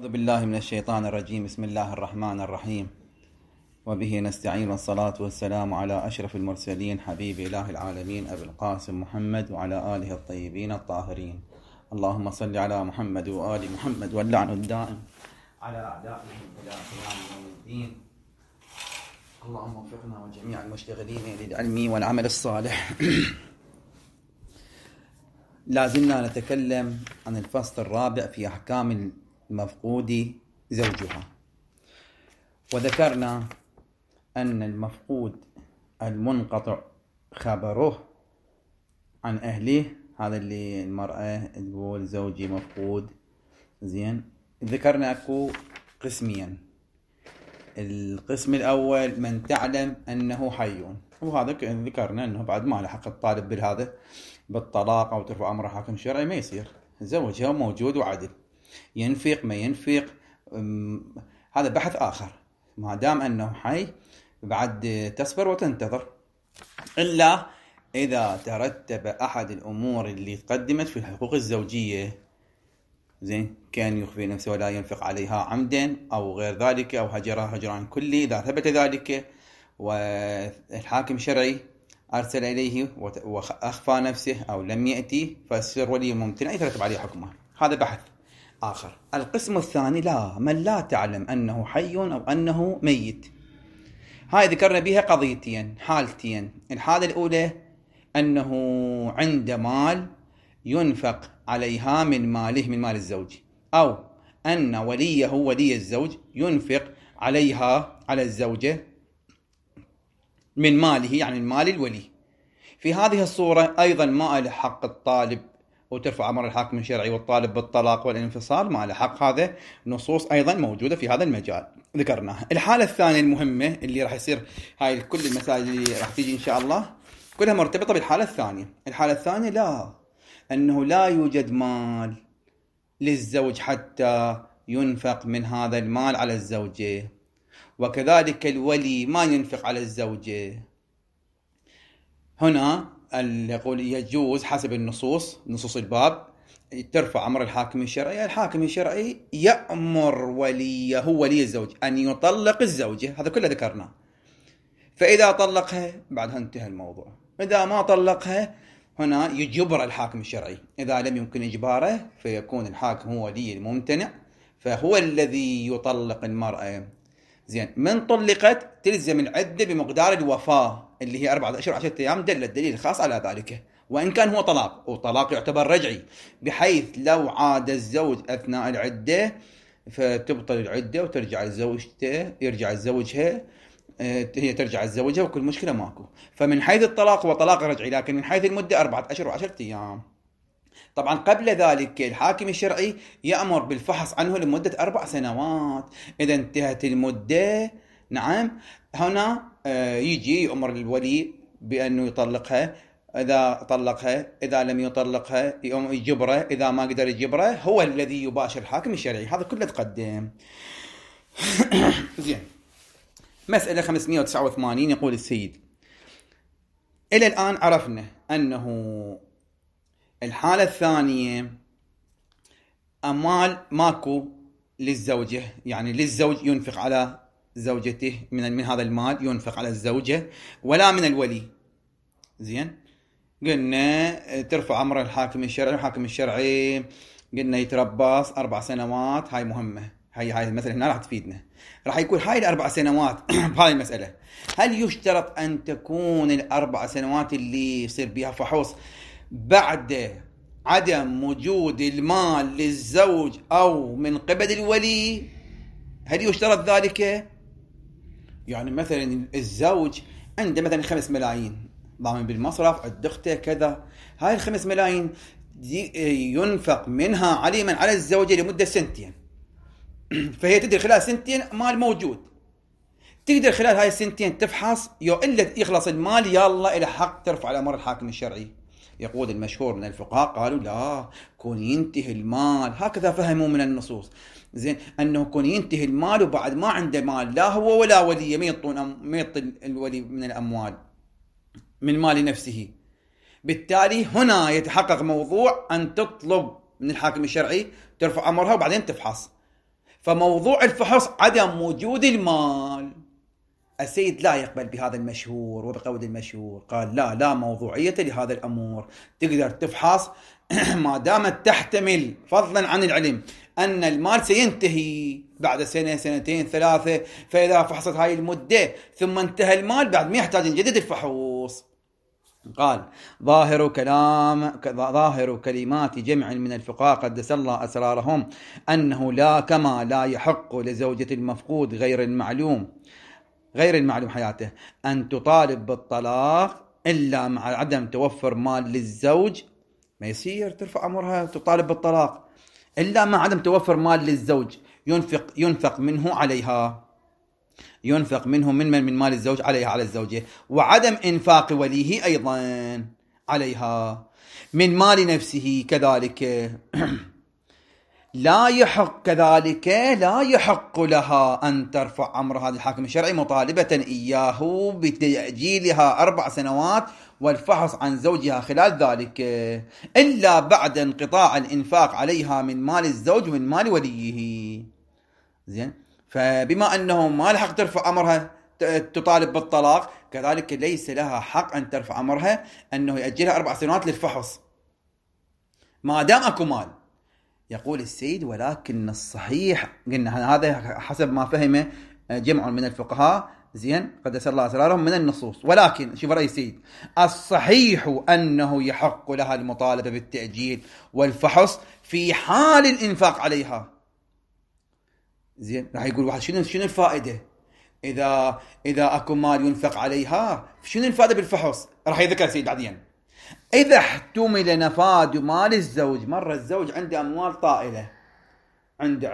أعوذ بالله من الشيطان الرجيم. بسم الله الرحمن الرحيم، وبه نستعين، والصلاة والسلام على أشرف المرسلين حبيب إله العالمين أبي القاسم محمد وعلى آله الطيبين الطاهرين. اللهم صل على محمد وآل محمد واللعن الدائم على أعدائهم إلى قيام يوم الدين. اللهم وفقنا وجميع المشتغلين للعلم والعمل الصالح. لازلنا نتكلم عن الفصل الرابع في أحكام المفقود زوجها، وذكرنا أن المفقود المنقطع خبره عن أهله، هذا اللي المرأة تقول زوجي مفقود. زين، ذكرنا أكو قسميا. القسم الأول من تعلم أنه حي، وهذا ذكرنا أنه بعد ما لحق الطالب بالهذا بالطلاق أو ترفع أمر حاكم شرعي ما يصير، زوجها موجود وعدل، ينفق ما ينفق هذا بحث آخر. ما دام أنه حي بعد تصبر وتنتظر، إلا إذا ترتب أحد الأمور اللي تقدمت في الحقوق الزوجية، زين، كان يخفي نفسه ولا ينفق عليها عمدا أو غير ذلك، أو هجرها هجران كلي. إذا ثبت ذلك والحاكم الشرعي أرسل إليه وأخفى نفسه أو لم يأتي، فالسر ولي ممتنع يترتب عليه حكمه. هذا بحث آخر. القسم الثاني لا، من لا تعلم أنه حي أو أنه ميت. هاي ذكرنا بها قضيتين، حالتين. الحالة الأولى أنه عند مال ينفق عليها من ماله، من مال الزوج، أو أن وليه ولي الزوج ينفق عليها على الزوجة من ماله، يعني من مال الولي. في هذه الصورة أيضا ما له حق الطالب وترفع أمر الحاكم الشرعي والطالب بالطلاق والانفصال، ما له حق. هذا نصوص أيضا موجودة في هذا المجال ذكرناها. الحالة الثانية المهمة اللي راح يصير، هاي كل المسائل اللي راح تيجي إن شاء الله كلها مرتبطة بالحالة الثانية. الحالة الثانية لا، أنه لا يوجد مال للزوج حتى ينفق من هذا المال على الزوجة، وكذلك الولي ما ينفق على الزوجة. هنا يقول يجوز حسب نصوص الباب ترفع أمر الحاكم الشرعي. الحاكم الشرعي يأمر وليه ولي الزوج أن يطلق الزوجة، هذا كله ذكرناه. فإذا طلقها بعدها انتهى الموضوع. إذا ما طلقها هنا يجبر الحاكم الشرعي. إذا لم يمكن إجباره فيكون الحاكم هو ولي الممتنع، فهو الذي يطلق المرأة. زين، من طلقت تلزم العدة بمقدار الوفاة اللي هي 4 أشهر 10 أيام، دل الدليل الخاص على ذلك. وإن كان هو طلاق، وطلاق يعتبر رجعي، بحيث لو عاد الزوج أثناء العدة فتبطل العدة وترجع زوجته، يرجع زوجها، هي ترجع زوجها وكل مشكلة ماكو. فمن حيث الطلاق هو طلاق رجعي، لكن من حيث المدة 4 أشهر و10 أيام. طبعا قبل ذلك الحاكم الشرعي يأمر بالفحص عنه لمدة 4 سنوات. إذا انتهت المدة، نعم، هنا يجي يأمر الولي بأنه يطلقها. إذا طلقها، إذا لم يطلقها يجبره، إذا ما قدر يجبره هو الذي يباشر الحاكم الشرعي. هذا كله تقدم. زين، مسألة 589 يقول السيد: إلى الآن عرفنا أنه الحالة الثانية أموال ماكو للزوجة، يعني للزوج ينفق على زوجته من هذا المال، ينفق على الزوجة، ولا من الولي. زين، قلنا ترفع أمر الحاكم الشرعي. الحاكم الشرعي قلنا يتربص 4 سنوات. هاي مهمة، هاي المسألة هنا راح تفيدنا. راح يكون هاي ال4 سنوات بهذه المسألة، هل يشترط أن تكون ال4 سنوات اللي يصير بها فحوص بعد عدم وجود المال للزوج أو من قبل الولي؟ هل يشترط ذلك؟ يعني مثلا الزوج عنده مثلا 5 ملايين ضامن بالمصرف، الدخته كذا، هاي 5 ملايين ينفق منها عليما على الزوجة لمدة 2 سنين. فهي تقدر خلال 2 سنين مال موجود، تقدر خلال هاي 2 سنين تفحص، إلا يخلص المال يلا إلى حق ترفع على أمر الحاكم الشرعي. يقول المشهور من الفقهاء قالوا لا، كون ينتهي المال، هكذا فهموا من النصوص. زين، أنه كون ينتهي المال وبعد ما عنده مال، لا هو ولا ولي، ما يعطي الولي من الأموال من مال نفسه. بالتالي هنا يتحقق موضوع أن تطلب من الحاكم الشرعي ترفع أمرها وبعدين تفحص. فموضوع الفحص عدم وجود المال. السيد لا يقبل بهذا المشهور وبقول المشهور، قال لا موضوعية لهذا الأمور، تقدر تفحص ما دامت تحتمل فضلا عن العلم أن المال سينتهي بعد سنة سنتين ثلاثة، فإذا فحصت هاي المدة ثم انتهى المال بعد ما يحتاج نجدد الفحوص. قال ظاهر كلمات جمع من الفقهاء قدس الله أسرارهم أنه كما لا يحق لزوجة المفقود غير المعلوم حياته أن تطالب بالطلاق إلا مع عدم توفر مال للزوج. ما يصير ترفع أمرها تطالب بالطلاق إلا مع عدم توفر مال للزوج ينفق منه عليها، ينفق منه من مال الزوج عليها على الزوجة، وعدم إنفاق وليه أيضا عليها من مال نفسه كذلك. لا يحق لها أن ترفع أمرها للحاكم الشرعي مطالبة إياه بتأجيلها 4 سنوات والفحص عن زوجها خلال ذلك إلا بعد انقطاع الإنفاق عليها من مال الزوج ومن مال وليه. زين، فبما أنه ما لها حق ترفع أمرها تطالب بالطلاق، كذلك ليس لها حق أن ترفع أمرها أنه يأجلها 4 سنوات للفحص ما دام أكو مال. يقول السيد ولكن الصحيح، قلنا هذا حسب ما فهمه جمع من الفقهاء، زين قدس الله أسرارهم من النصوص، ولكن شوف رأي السيد، الصحيح أنه يحق لها المطالبة بالتأجيل والفحص في حال الإنفاق عليها. زين، راح يقول واحد شنو الفائدة إذا أكو مال ينفق عليها، شنو الفائدة بالفحص؟ راح يذكر السيد بعدين. إذا احتمل نفاذ مال الزوج، مرة الزوج عنده أموال طائلة، عنده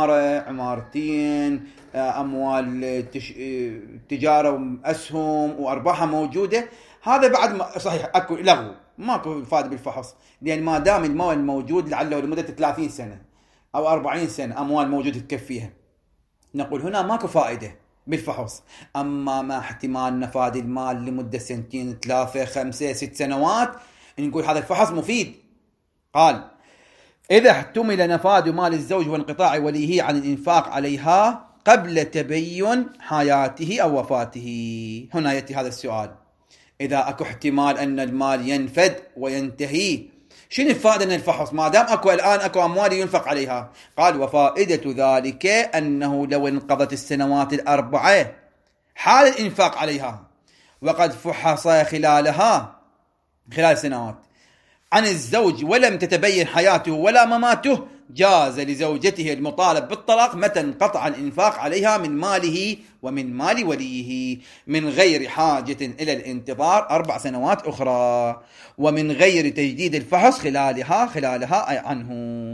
عمارتين، أموال تجارة وأسهم وأرباحها موجودة، هذا بعد صحيح أكو لغو، ماكو فائدة بالفحص، لأن ما دام المال موجود لعله لمدة 30 سنة أو 40 سنة أموال موجودة تكفيها، نقول هنا ماكو فائدة بالفحص. أما ما احتمال نفاذ المال لمدة 2 3 5 6 سنوات، نقول هذا الفحص مفيد. قال إذا احتمل نفاذ مال الزوج وانقطاع وليه عن الإنفاق عليها قبل تبين حياته أو وفاته. هنا يأتي هذا السؤال، إذا أكو احتمال أن المال ينفد وينتهي، شنو الفائدة من الفحص ما دام الآن أكو أموال ينفق عليها؟ قال وفائدة ذلك أنه لو انقضت السنوات 4 حال الإنفاق عليها وقد فحص خلال سنوات عن الزوج ولم تتبين حياته ولا مماته، جاز لزوجته المطالب بالطلاق متى انقطع الإنفاق عليها من ماله ومن مال وليه من غير حاجة إلى الانتظار 4 سنوات أخرى ومن غير تجديد الفحص خلالها عنه.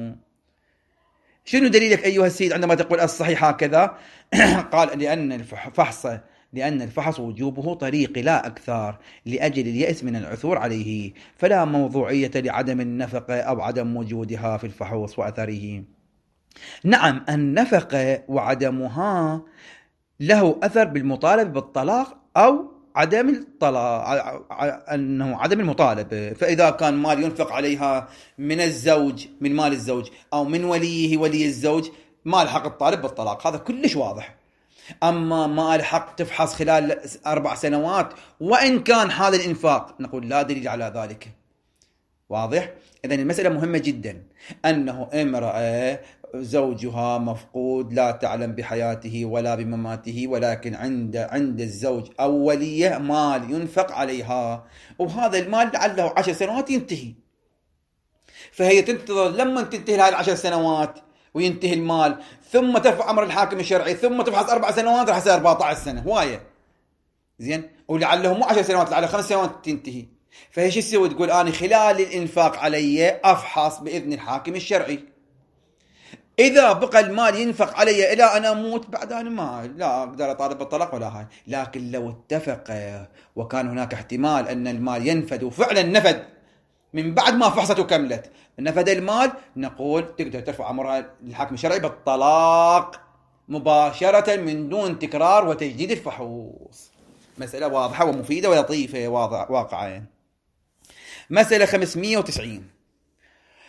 شنو دليلك أيها السيد عندما تقول الصحيح هكذا؟ قال لأن الفحص وجوبه طريق لا أكثر لأجل اليأس من العثور عليه، فلا موضوعية لعدم النفقة أو عدم وجودها في الفحوص وأثره. نعم، النفقة وعدمها له أثر بالمطالبة بالطلاق أو عدم الطلاق، أنه عدم المطالبة. فإذا كان مال ينفق عليها من الزوج، من مال الزوج، أو من ولي الزوج، ما الحق الطالب بالطلاق، هذا كلش واضح. أما ما الحق تفحص خلال 4 سنوات وإن كان حال الإنفاق، نقول لا دليل على ذلك. واضح؟ إذن المسألة مهمة جدا، أنه امرأة زوجها مفقود لا تعلم بحياته ولا بمماته، ولكن عند الزوج أو وليه مال ينفق عليها، وهذا المال لعله 10 سنوات ينتهي، فهي تنتظر لما تنتهي هاي 10 سنوات وينتهي المال ثم ترفع أمر الحاكم الشرعي ثم تفحص 4 سنوات، راح يصير 14 سنة هواية. زين، ولعله مو 10 سنوات، لعله 5 سنوات تنتهي. فهي شو تسوي؟ تقول أنا خلال الإنفاق علي أفحص بإذن الحاكم الشرعي، إذا بقى المال ينفق علي إلى أن أموت بعد أنا لا أقدر أطالب بالطلاق ولا هاي. لكن لو اتفق وكان هناك احتمال أن المال ينفد وفعلا نفد من بعد ما فحصت وكملت نفد المال، نقول تقدر ترفع أمرها للحاكم الشرعي بالطلاق مباشرة من دون تكرار وتجديد الفحوص. مسألة واضحة ومفيدة ولطيفة واقعة. مسألة 590،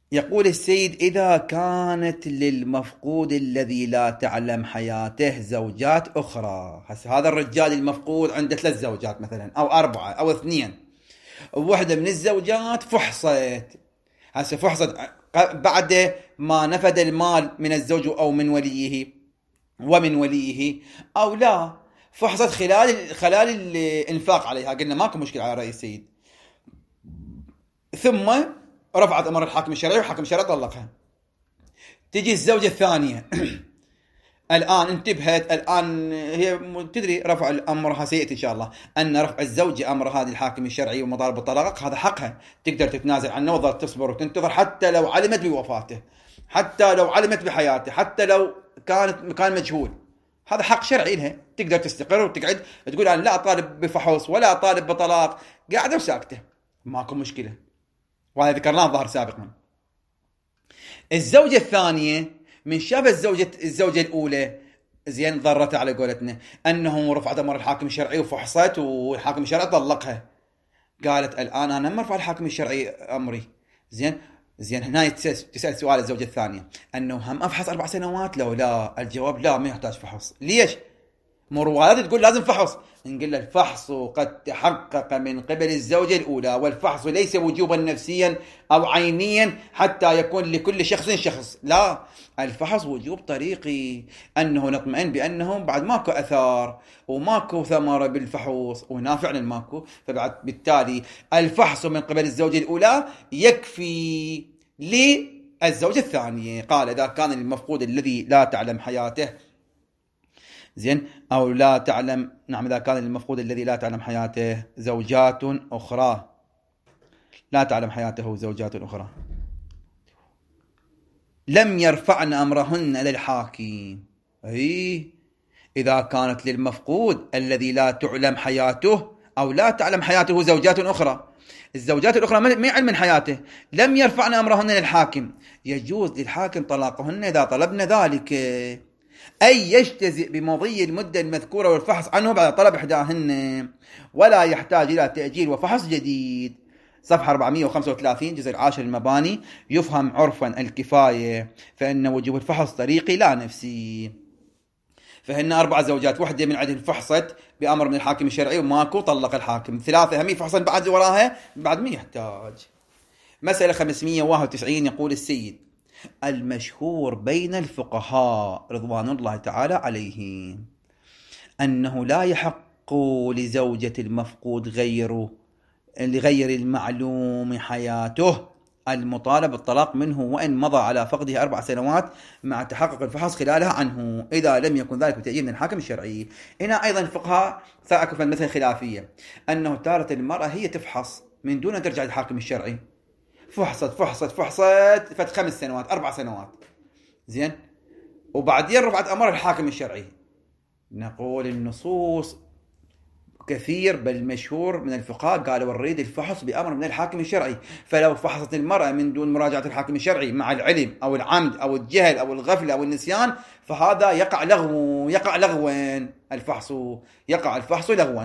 يقول السيد: إذا كانت للمفقود الذي لا تعلم حياته زوجات أخرى. هذا الرجال المفقود عنده 3 زوجات مثلا أو 4 أو 2، وواحدة من الزوجات فحصت. فحصت بعد ما نفد المال من الزوج أو من وليه أو لا، فحصت خلال الإنفاق عليها، قلنا ماكو مشكلة على رأي السيد، ثم رفعت أمر الحاكم الشرعي والحاكم الشرعي طلقها. تجي الزوجة الثانية الآن انتبهت، الآن هي تدري رفع الأمرها سيئة إن شاء الله، أن رفع الزوجة أمر هذا الحاكم الشرعي ومطالب بالطلاق هذا حقها، تقدر تتنازل عنه وتظل تصبر وتنتظر حتى لو علمت بوفاته، حتى لو علمت بحياته، حتى لو كان مجهول. هذا حق شرعي لها، تقدر تستقر وتقعد تقول أنا لا أطالب بفحص ولا أطالب بطلاق، قاعدة وساكتة، ماكو مشكلة، وهذا ذكرناه ظهر سابقا. الزوجة الثانية من شاف الزوجة الأولى زين ضرت على قولتنا أنه رفعت أمر الحاكم الشرعي وفحصت والحاكم الشرعي طلقها، قالت الآن أنا ما رفع الحاكم الشرعي أمري. زين هنا تسأل سؤال الزوجة الثانية أنه هم أفحص 4 سنوات؟ لو لا، الجواب لا، ما يحتاج فحص. ليش؟ مروالات تقول لازم فحص، نقول له الفحص قد تحقق من قبل الزوجة الأولى، والفحص ليس وجوبا نفسيا أو عينيا حتى يكون لكل شخص، لا، الفحص وجوب طريقي، أنه نطمئن بأنهم بعد ماكو أثار وماكو ثمرة بالفحوص، وهنا فعلا ماكو، فبعد بالتالي الفحص من قبل الزوجة الأولى يكفي للزوجة الثانية. قال: إذا كان المفقود الذي لا تعلم حياته زين أو لا تعلم، نعم، إذا كان المفقود الذي لا تعلم حياته زوجات أخرى، لا تعلم حياته زوجات أخرى، لم يرفعن أمرهن للحاكم. إذا كانت للمفقود الذي لا تعلم حياته أو لا تعلم حياته زوجات أخرى، الزوجات الأخرى ما يعلم حياته، لم يرفعن أمرهن للحاكم، يجوز للحاكم طلاقهن إذا طلبن ذلك، أي يجتزئ بمضي المدة المذكورة والفحص عنه بعد طلب إحداهن، ولا يحتاج إلى تأجيل وفحص جديد. صفحة 435 جزء 10 المباني. يفهم عرفا الكفاية، فإن وجوب الفحص طريقي لا نفسي. فهن 4 زوجات، وحدة من عندهم فحصت بأمر من الحاكم الشرعي وماكو، طلق الحاكم. 3 هم فحصا بعد وراها بعد ما يحتاج. مسألة 591 يقول السيد: المشهور بين الفقهاء رضوان الله تعالى عليهم أنه لا يحق لزوجة المفقود لغير المعلوم حياته المطالب بالطلاق منه وإن مضى على فقده 4 سنوات مع تحقق الفحص خلالها عنه، إذا لم يكن ذلك بتأييد من الحاكم الشرعي. هنا أيضا الفقهاء سأكون مثل خلافية، أنه تارة المرأة هي تفحص من دون أن ترجع للحاكم الشرعي، فحصت 5 سنوات 4 سنوات زين، وبعدين رفعت أمر الحاكم الشرعي. نقول النصوص كثير بل مشهور من الفقهاء قالوا نريد الفحص بأمر من الحاكم الشرعي، فلو فحصت المرأة من دون مراجعة الحاكم الشرعي مع العلم أو العمد أو الجهل أو الغفلة أو النسيان، فهذا يقع لغوا، الفحص لغوا.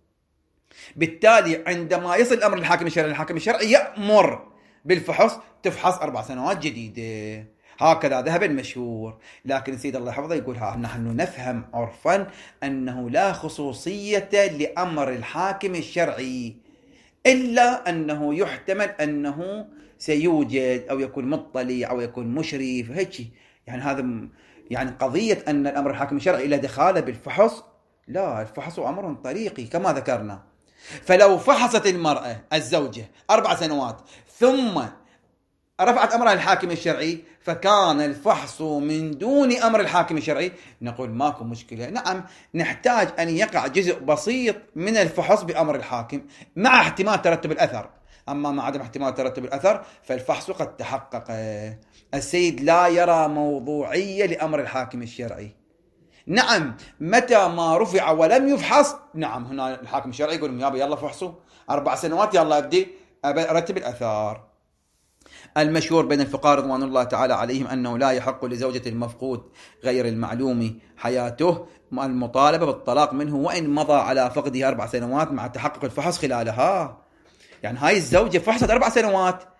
بالتالي عندما يصل الأمر للحاكم الشرعي، الحاكم الشرعي يأمر بالفحص، تفحص 4 سنوات جديدة. هكذا ذهب المشهور. لكن سيد الله يحفظه يقول: نحن نفهم عرفا أنه لا خصوصية لأمر الحاكم الشرعي، إلا أنه يحتمل أنه سيوجد أو يكون مطلع أو يكون مشرف هيك. يعني هذا يعني قضية أن الأمر الحاكم الشرعي إلى دخاله بالفحص، لا، الفحص أمر طريقي كما ذكرنا. فلو فحصت المرأة الزوجة 4 سنوات ثم رفعت أمرها الحاكم الشرعي فكان الفحص من دون أمر الحاكم الشرعي، نقول ماكو مشكلة. نعم، نحتاج أن يقع جزء بسيط من الفحص بأمر الحاكم مع احتمال ترتب الأثر، أما مع عدم احتمال ترتب الأثر فالفحص قد تحقق. السيد لا يرى موضوعية لأمر الحاكم الشرعي. نعم، متى ما رفع ولم يفحص، نعم، هنا الحاكم الشرعي يقول: يلا فحصوا 4 سنوات، يلا أبدي أرتب الأثار. المشهور بين الفقهاء رضوان الله تعالى عليهم أنه لا يحق لزوجة المفقود غير المعلوم حياته المطالبة بالطلاق منه وإن مضى على فقده 4 سنوات مع تحقق الفحص خلالها. يعني هاي الزوجة فحصت 4 سنوات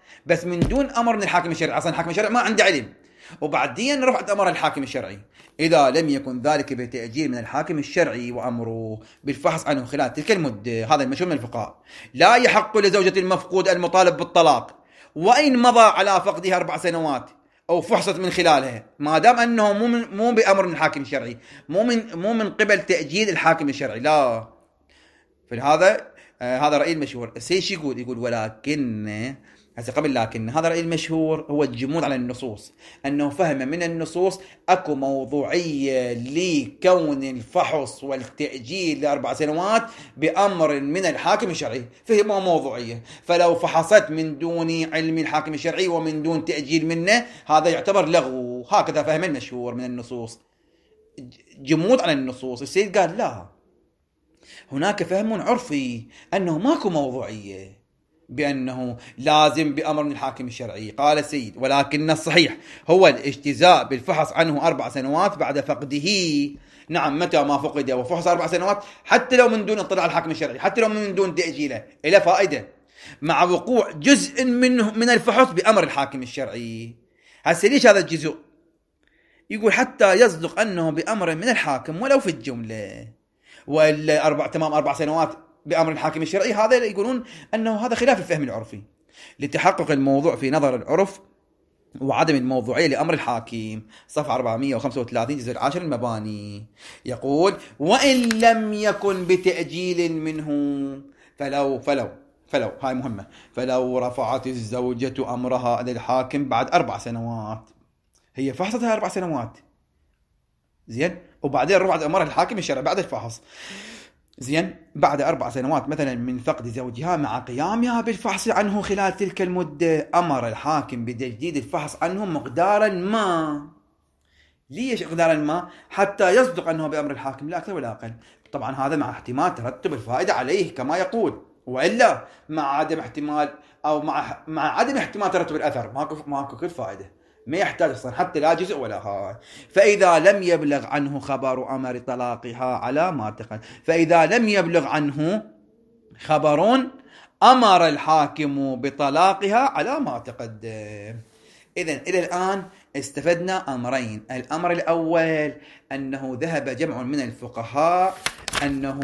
بس من دون أمر من الحاكم الشرعي، أصلا الحاكم الشرعي ما عنده علم، وبعدين رفعت أمر الحاكم الشرعي. إذا لم يكن ذلك بتأجيل من الحاكم الشرعي وأمره بالفحص عنه خلال تلك المدة، هذا المشهور من الفقهاء، لا يحق لزوجة المفقود المطالب بالطلاق وإن مضى على فقدها 4 سنوات أو فحصت من خلالها، ما دام أنه مو بأمر من الحاكم الشرعي، مو من قبل تأجيل الحاكم الشرعي، لا. فهذا هذا رأي المشهور. السيد يقول ولكن هسه قبل لكن هذا رأي المشهور هو الجمود على النصوص، أنه فهم من النصوص أكو موضوعية لكون الفحص والتأجيل ل4 سنوات بأمر من الحاكم الشرعي، فهي موضوعية، فلو فحصت من دون علم الحاكم الشرعي ومن دون تأجيل منه هذا يعتبر لغو. هكذا فهم المشهور من النصوص، جمود على النصوص. السيد قال لا، هناك فهم عرفي أنه ماكو موضوعية بأنه لازم بأمر من الحاكم الشرعي. قال السيد ولكن الصحيح هو الاجتزاء بالفحص عنه 4 سنوات بعد فقده. نعم، متى ما فقد وفحص 4 سنوات حتى لو من دون اطلاع الحاكم الشرعي، حتى لو من دون تأجيله، إلى فائدة مع وقوع جزء منه من الفحص بأمر الحاكم الشرعي. هسه ليش هذا الجزء؟ يقول حتى يصدق أنه بأمر من الحاكم ولو في الجملة، وإلا تمام 4 سنوات بأمر الحاكم الشرعي، هذا يقولون أنه هذا خلاف الفهم العرفي لتحقق الموضوع في نظر العرف وعدم الموضوعية لأمر الحاكم. صفحة 435 جزء 10 المباني. يقول وإن لم يكن بتأجيل منه، فلو هاي مهمة، فلو رفعت الزوجة أمرها للحاكم بعد 4 سنوات، هي فحصتها 4 سنوات زين، وبعدين رفعت أمرها الحاكم الشرعي بعد الفحص زين، بعد 4 سنوات مثلا من فقد زوجها مع قيامها بالفحص عنه خلال تلك المدة، أمر الحاكم بتجديد الفحص عنه مقدارا ما. ليش مقدارا ما؟ حتى يصدق أنه بأمر الحاكم لا أكثر ولا أقل. طبعا هذا مع احتمال ترتب الفائدة عليه كما يقول، وإلا مع عدم احتمال أو مع عدم احتمال ترتب الأثر ماكو كل فائدة، ما يحتاج أصلا حتى لا جزء ولا هاي. فإذا لم يبلغ عنه خبر أمر طلاقها على ما تقدم، فإذا لم يبلغ عنه خبر أمر الحاكم بطلاقها على ما تقدم. إذن إلى الآن استفدنا أمرين. الأمر الأول أنه ذهب جمع من الفقهاء أنه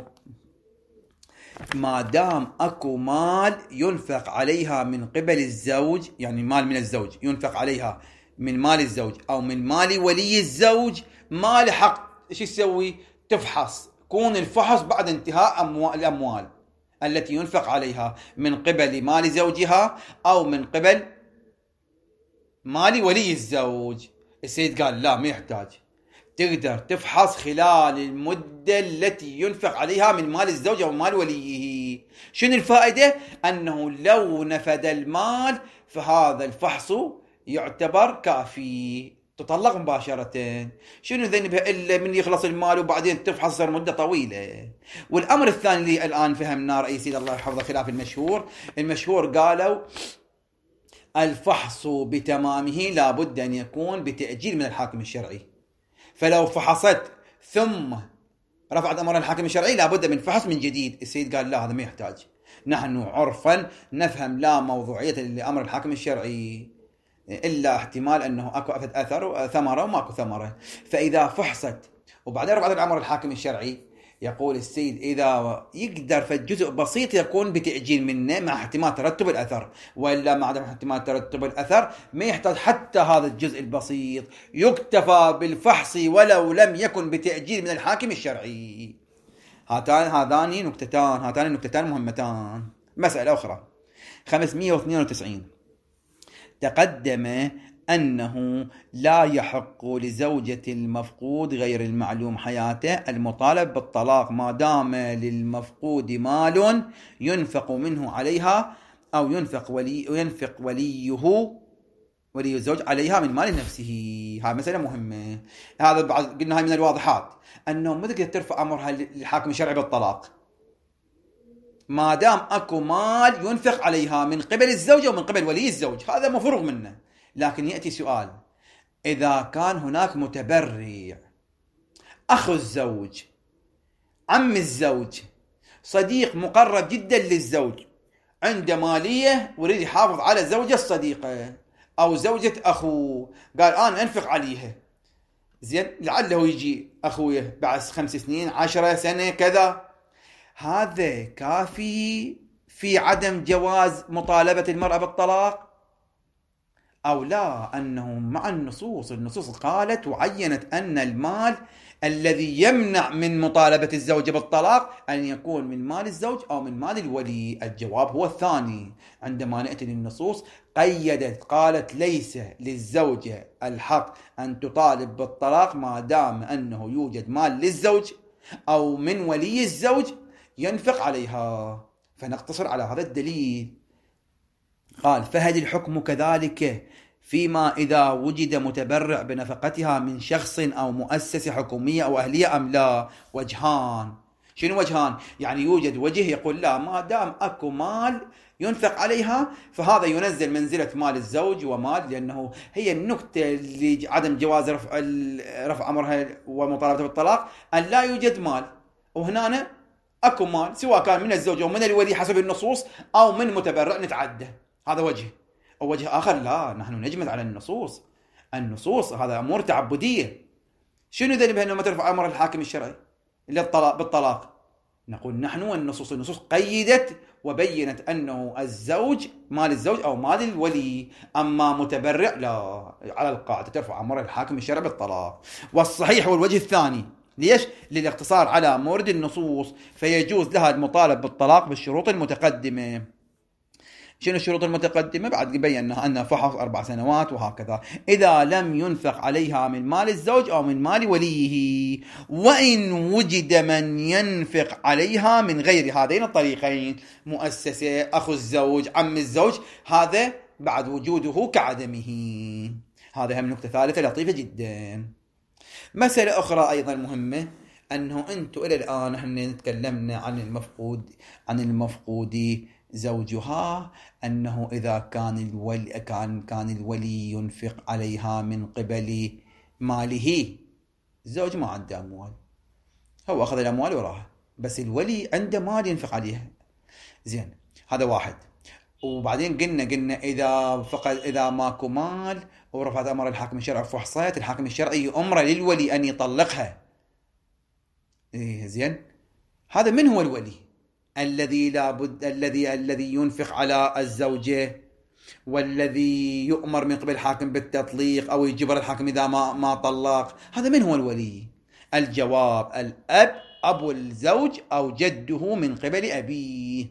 ما دام أكو مال ينفق عليها من قبل الزوج، يعني مال من الزوج ينفق عليها من مال الزوج أو من مال ولي الزوج، ما لحق إيش يسوي؟ تفحص، كون الفحص بعد انتهاء الأموال التي ينفق عليها من قبل مال زوجها أو من قبل مال ولي الزوج. السيد قال لا، ما يحتاج، تقدر تفحص خلال المدة التي ينفق عليها من مال الزوج أو مال وليه. شنو الفائدة؟ أنه لو نفد المال فهذا الفحص يعتبر كافي، تطلق مباشرة. شنو ذنبها إلا من يخلص المال وبعدين تفحص صار مدة طويلة. والأمر الثاني اللي الآن فهمنا رئيس الله يحفظه خلاف المشهور قالوا الفحص بتمامه لابد أن يكون بتأجيل من الحاكم الشرعي، فلو فحصت ثم رفعت أمر الحاكم الشرعي لابد من فحص من جديد. السيد قال لا، هذا ما يحتاج، نحن عرفا نفهم لا موضوعية لأمر الحاكم الشرعي إلا احتمال أنه أكو أثر ثمرة وماكو ثمرة. فإذا فحصت وبعدين رفعت أمر الحاكم الشرعي، يقول السيد إذا يقدر فالجزء بسيط يكون بتأجيل منه مع احتمال ترتب الأثر، وإلا مع عدم احتمال ترتب الأثر ما يحتاج حتى هذا الجزء البسيط، يكتفى بالفحص ولو لم يكن بتأجيل من الحاكم الشرعي. هاتان نكتتان مهمتان. مسألة أخرى 592 تقدم أنه لا يحق لزوجة المفقود غير المعلوم حياته المطالب بالطلاق ما دام للمفقود مال ينفق منه عليها أو ينفق ولي الزوج عليها من مال نفسه. هذه مسألة مهمة. هذا قلنا هاي من الواضحات أنه ما تقدر ترفع أمرها للحاكم الشرعي بالطلاق ما دام أكو مال ينفق عليها من قبل الزوج ومن قبل ولي الزوج، هذا مفروغ منه. لكن يأتي سؤال، إذا كان هناك متبرع، أخو الزوج، عم الزوج، صديق مقرب جدا للزوج، عنده مالية ويريد يحافظ على زوجة الصديقة أو زوجة أخوه، قال أنا أنفق عليها، زين، لعله يجي أخويه بعد 5 سنين 10 سنة كذا، هذا كافي في عدم جواز مطالبة المرأة بالطلاق أو لا؟ أنه مع النصوص قالت وعينت أن المال الذي يمنع من مطالبة الزوجة بالطلاق أن يكون من مال الزوج أو من مال الولي. الجواب هو الثاني. عندما نأتي للنصوص قيدت، قالت ليس للزوجة الحق أن تطالب بالطلاق ما دام أنه يوجد مال للزوج أو من ولي الزوج ينفق عليها. فنقتصر على هذا الدليل. قال فهل الحكم كذلك فيما إذا وجد متبرع بنفقتها من شخص أو مؤسسة حكومية أو أهلية أم لا؟ وجهان. شنو وجهان؟ يعني يوجد وجه يقول لا، ما دام أكو مال ينفق عليها فهذا ينزل منزلة مال الزوج ومال، لأنه هي النكتة اللي عدم جواز رفع أمرها ومطالبة بالطلاق أن لا يوجد مال، وهنا أكو مال سواء كان من الزوج أو من الولي حسب النصوص أو من متبرع نتعدى. هذا وجه. ووجه آخر لا، نحن نجمد على النصوص هذا أمور تعبدية. شنو ذنب أنه ما ترفع أمر الحاكم الشرعي بالطلاق؟ نقول نحن النصوص قيدت وبينت أنه الزوج مال الزوج أو مال الولي، أما متبرع لا، على القاعدة ترفع أمر الحاكم الشرعي بالطلاق. والصحيح هو الوجه الثاني. ليش؟ للاقتصار على مورد النصوص، فيجوز لها المطالب بالطلاق بالشروط المتقدمة. شنو الشروط المتقدمة؟ بعد بينا أن فحص 4 سنوات وهكذا، إذا لم ينفق عليها من مال الزوج أو من مال وليه، وإن وجد من ينفق عليها من غير هذين الطريقين، مؤسسة، أخو الزوج، عم الزوج، هذا بعد وجوده كعدمه. هذا هم نقطة ثالثة لطيفة جدا. مسألة أخرى أيضا مهمة، أنه أنتم إلى الآن نحن تكلمنا عن المفقود زوجها، أنه إذا كان الولي ينفق عليها من قبل ماله. الزوج ما عنده أموال، هو أخذ الأموال وراها، بس الولي عنده مال ينفق عليها. زين، هذا واحد. وبعدين قلنا إذا ماكو مال ورفعت أمر الحاكم الشرعي فحصيت، الحاكم الشرعي أمر للولي أن يطلقها. زين، هذا من هو الولي؟ الذي ينفق على الزوجة، والذي يؤمر من قبل الحاكم بالتطليق أو يجبر الحاكم إذا ما طلق. هذا من هو الولي؟ الجواب الأب، أبو الزوج أو جده من قبل أبيه.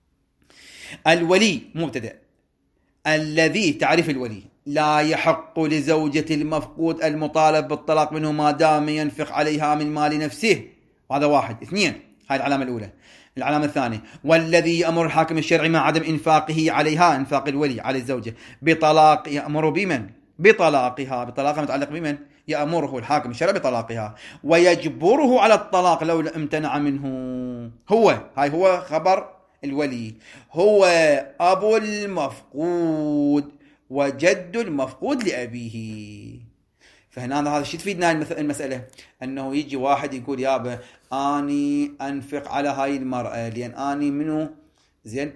الولي مبتدأ. الذي، تعرف الولي، لا يحق لزوجة المفقود المطالب بالطلاق منه ما دام ينفق عليها من مال نفسه. هذا 1. 2، هاي العلامة الأولى. العلامة الثانية، والذي يأمر الحاكم الشرعي مع عدم إنفاقه عليها، إنفاق الولي على الزوجة، بطلاق، يأمر بمن؟ بطلاقها متعلق بمن؟ يأمره الحاكم الشرعي بطلاقها، ويجبره على الطلاق لو امتنع منه. هو خبر الولي، هو أبو المفقود وجد المفقود لأبيه. فهنا هذا الشيء تفيدنا المسألة، أنه يجي واحد يقول يابا أني أنفق على هاي المرأة لأن أني منه، زين،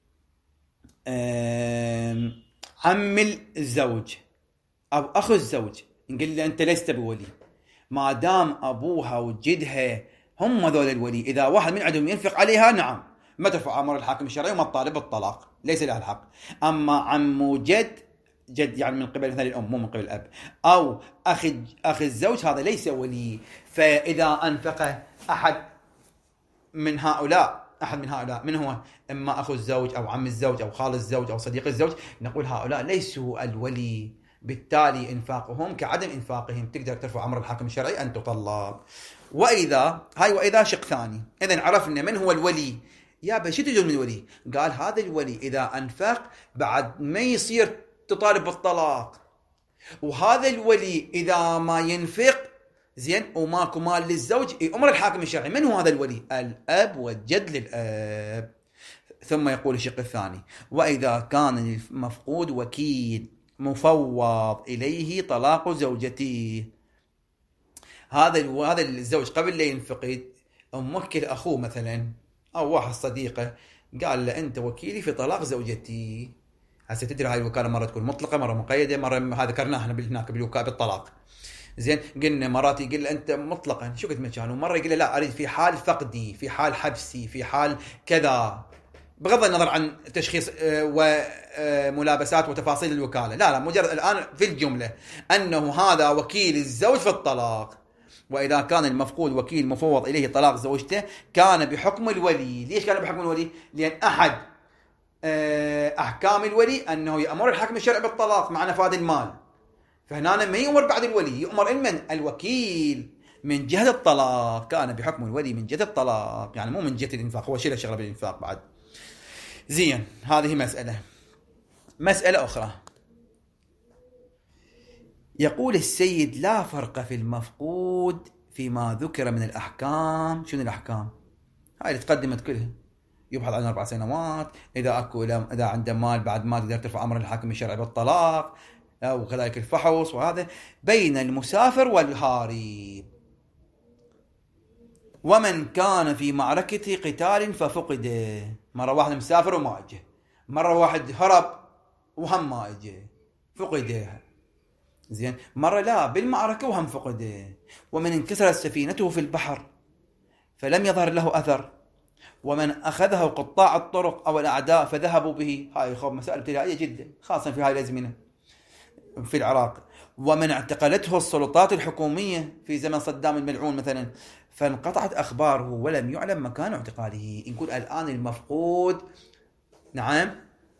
عم الزوج أو أخو الزوج، نقول له أنت لست بولي ما دام أبوها وجدها هم ذول الولي. إذا واحد من عندهم ينفق عليها، نعم، ما ترفع أمر الحاكم الشرعي وما تطالب بالطلاق، ليس لها الحق. أما عم جد يعني من قبل مثلا الأم مو من قبل الأب، أو أخ الزوج، هذا ليس ولي. فإذا أنفق أحد من هؤلاء من هو؟ إما أخو الزوج أو عم الزوج أو خال الزوج أو صديق الزوج، نقول هؤلاء ليسوا الولي، بالتالي إنفاقهم كعدم إنفاقهم، تقدر ترفع أمر الحاكم الشرعي أن تطلق. وإذا شق ثاني. إذن عرفنا من هو الولي. يا شو تجد من الولي؟ قال هذا الولي إذا أنفق بعد ما يصير تطالب بالطلاق، وهذا الولي إذا ما ينفق، زين، وماكو مال للزوج، أمر الحاكم الشرعي. من هو هذا الولي؟ الأب والجد للأب. ثم يقول الشق الثاني، وإذا كان المفقود وكيل مفوض إليه طلاق زوجته، هذا الزوج قبل لا ينفقد موكل أخوه مثلا أو واحد صديقه، قال له أنت وكيلي في طلاق زوجتي. هسه تدري هاي الوكالة مرة تكون مطلقة، مرة مقيدة، مرة هذا ذكرناها احنا هناك بالوكالة بالطلاق. زين قلنا مرات يقول له أنت مطلقا شو قد مكان، ومرة يقول له لا أريد في حال فقدي، في حال حبسي، في حال كذا، بغض النظر عن تشخيص وملابسات وتفاصيل الوكالة. لا مجرد الآن في الجملة أنه هذا وكيل الزوج في الطلاق. وإذا كان المفقود وكيل مفوض إليه طلاق زوجته كان بحكم الولي. ليش كان بحكم الولي؟ لأن أحد أحكام الولي أنه يأمر الحكم الشرعي بالطلاق مع نفاذ المال، فهنا ما يؤمر بعد الولي، يؤمر من الوكيل من جهة الطلاق. كان بحكم الولي من جهة الطلاق، يعني مو من جهة الإنفاق، هو شيء شغله بالإنفاق بعد. زين هذه مسألة أخرى. يقول السيد لا فرق في المفقود فيما ذكر من الأحكام. شنو الأحكام؟ هاي اللي تقدمت كلها، يبحث عن 4 سنوات، إذا عنده مال بعد ما تقدر ترفع أمر الحاكم الشرعي بالطلاق، وكذلك الفحص، وهذا بين المسافر والهارب. ومن كان في معركة قتال ففقد، مرة واحد مسافر وما اجى، مرة واحد هرب وهم ما اجى فقده. زين مرة لا بالمعركة وهم فقده. ومن انكسرت سفينته في البحر فلم يظهر له أثر، ومن أخذه قطاع الطرق أو الأعداء فذهبوا به. هاي مسألة ابتدائية جدا خاصة في هاي الأزمنة في العراق. ومن اعتقلته السلطات الحكومية في زمن صدام الملعون مثلا فانقطعت أخباره ولم يعلم مكان اعتقاله. نقول الآن المفقود نعم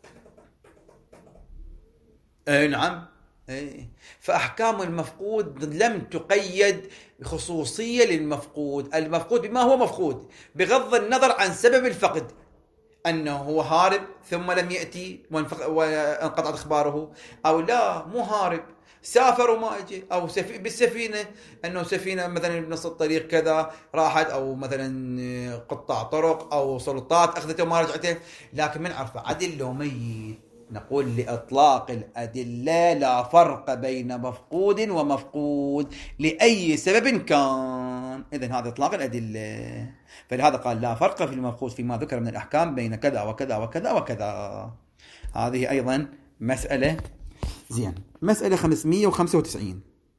نعم فأحكام المفقود لم تقيد خصوصية للمفقود. المفقود بما هو مفقود بغض النظر عن سبب الفقد، أنه هو هارب ثم لم يأتي وانقطعت أخباره، أو لا مو هارب سافر وما أجي، أو بالسفينة أنه سفينة مثلا بنص الطريق كذا راحت، أو مثلا قطاع طرق أو سلطات أخذته وما رجعته، لكن من عرفه عدل لو ميت. نقول لإطلاق الأدلة لا فرق بين مفقود ومفقود لأي سبب كان. إذن هذا إطلاق الأدلة، فلهذا قال لا فرق في المفقود فيما ذكر من الأحكام بين كذا وكذا وكذا وكذا. هذه أيضا مسألة. زين مسألة 595.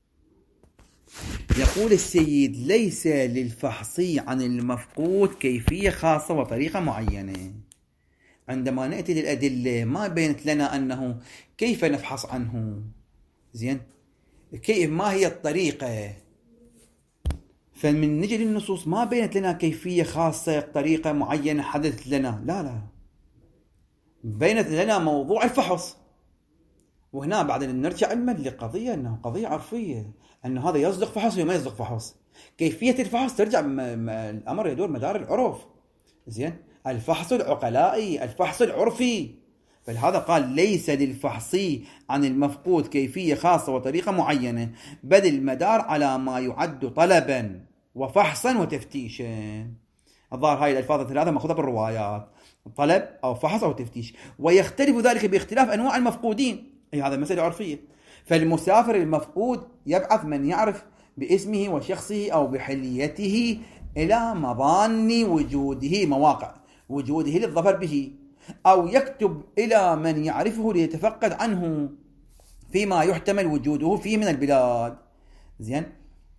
يقول السيد ليس للفحص عن المفقود كيفية خاصة وطريقة معينة. عندما نأتي للأدلة ما بينت لنا أنه كيف نفحص عنه. زين كيف ما هي الطريقة، فمن نجي للنصوص ما بينت لنا كيفية خاصة طريقة معينة حدثت لنا، لا بينت لنا موضوع الفحص. وهنا بعد نرجع لقضية أنه قضية عرفية، أنه هذا يصدق فحص وما يصدق فحص. كيفية الفحص ترجع الأمر يدور مدار العرف. زين الفحص العقلائي، الفحص العرفي. فلهذا قال ليس للفحص عن المفقود كيفية خاصة وطريقة معينة، بل المدار على ما يعد طلبا وفحصا وتفتيشا. الظاهر هاي الألفاظ الثلاثة مأخوذة بالروايات، طلب أو فحص أو تفتيش، ويختلف ذلك باختلاف أنواع المفقودين. أي هذا مسألة عرفية. فالمسافر المفقود يبعث من يعرف باسمه وشخصه أو بحليته إلى مظان وجوده، مواقع وجوده للظفر به، أو يكتب إلى من يعرفه ليتفقد عنه فيما يحتمل وجوده فيه من البلاد. زين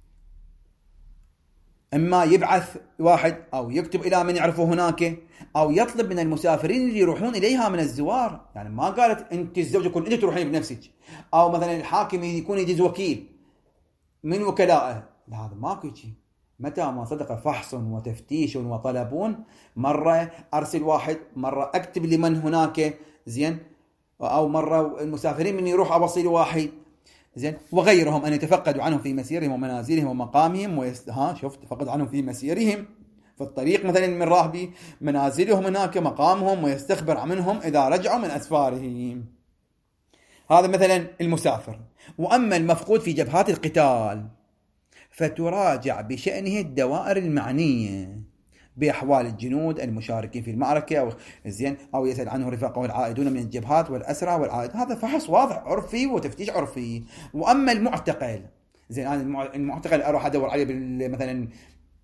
إما يبعث واحد أو يكتب إلى من يعرفه هناك، أو يطلب من المسافرين اللي يروحون إليها من الزوار. يعني ما قالت أنت الزوج يكون أنت تروحين بنفسك، أو مثلا الحاكم يكون يجيز وكيل من وكلائه. هذا ماكو شيء. متى ما صدق فحص وتفتيش وطلبون، مرة أرسل واحد، مرة أكتب لمن هناك، زين، أو مرة المسافرين من يروح أوصل واحد، زين، وغيرهم أن يتفقدوا عنهم في مسيرهم ومنازلهم ومقامهم شوف تفقد عنهم في مسيرهم في الطريق مثلا من راهبي، منازلهم هناك، مقامهم، ويستخبر منهم إذا رجعوا من أسفارهم. هذا مثلا المسافر. وأما المفقود في جبهات القتال فتراجع بشأنه الدوائر المعنية بأحوال الجنود المشاركين في المعركة، أو يسأل عنه رفاقه العائدون من الجبهات والأسرى والعائد. هذا فحص واضح عرفي وتفتيش عرفي. وأما المعتقل، زين أنا المعتقل أروح أدور عليه مثلا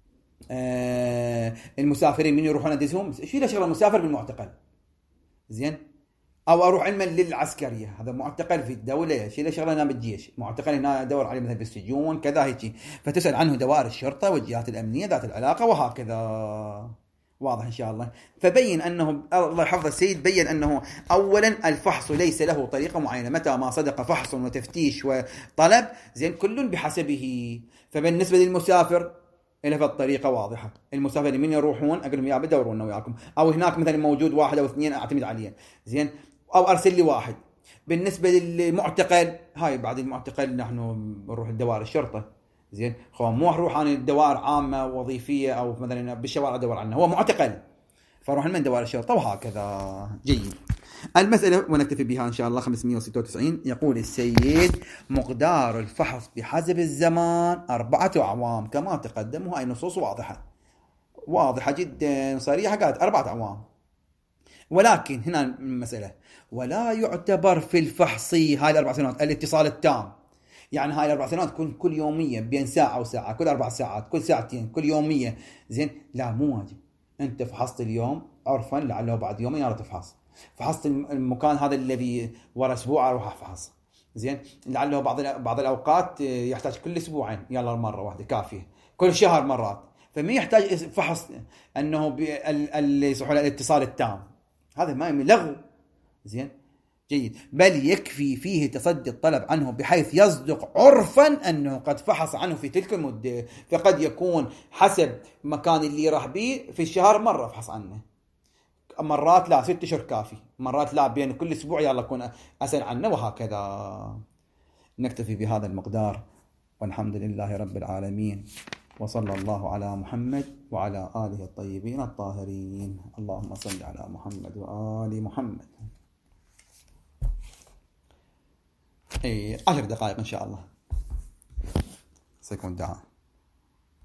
المسافرين من يروحون ادزهم، شو له شغله المسافر بالمعتقل؟ زين، او اروح علما للعسكريه، هذا معتقل في الدوله، شيء له شغله هنا بالجيش، معتقل هنا ادور عليه مثلا بالسجون كذا هيك، فتسال عنه دوائر الشرطه والجهات الامنيه ذات العلاقه وهكذا. واضح ان شاء الله. فبين انه الله يحفظ السيد، بين انه اولا الفحص ليس له طريقه معينه، متى ما صدق فحص وتفتيش وطلب زين كل بحسبه. فبالنسبه للمسافر له الطريقه واضحه، المسافرين من يروحون اقول لهم يا بدورونا وياكم، او هناك مثلا موجود واحد او اثنين اعتمد عليه زين، او ارسل لي واحد. بالنسبه للمعتقل، هاي بعد المعتقل نحن نروح لدوائر الشرطه زين، خو مو اروح انا الدوائر عامه وظيفيه او مثلا بالشوارع ادور عنه، هو معتقل فاروح من دوائر الشرطه وهكذا. جيد. المسألة ونكتفي بها إن شاء الله 596. يقول السيد: مقدار الفحص بحسب الزمان 4 أعوام كما تقدم، وهي نصوص واضحة جدا صريحة، قالت 4 أعوام. ولكن هنا المسألة: ولا يعتبر في الفحص هاي ال4 سنوات الاتصال التام، يعني هاي ال4 سنوات كل يومية بين ساعة وساعة، كل 4 ساعات، كل ساعتين، كل يومية زين، لا مو واجب. أنت فحصت اليوم عرفا لعله بعد يومين يلا تفحص، فحصت المكان هذا الذي ورا اسبوع اروح افحص زين، لعله بعض الاوقات يحتاج كل اسبوعين يلا مره واحده كافيه، كل شهر مرات، فما يحتاج فحص انه اللي يصحوا الاتصال التام، هذا ما لغو زين. جيد. بل يكفي فيه تصدي الطلب عنه بحيث يصدق عرفا أنه قد فحص عنه في تلك المدة، فقد يكون حسب مكان اللي راح به في الشهر مرة فحص عنه، مرات لا 6 أشهر كافي، مرات لا بين كل أسبوع يلا أكون أسأل عنه وهكذا. نكتفي بهذا المقدار، والحمد لله رب العالمين، وصلى الله على محمد وعلى آله الطيبين الطاهرين. اللهم صل على محمد وآل محمد. 10 دقائق إن شاء الله سيكون دعاء.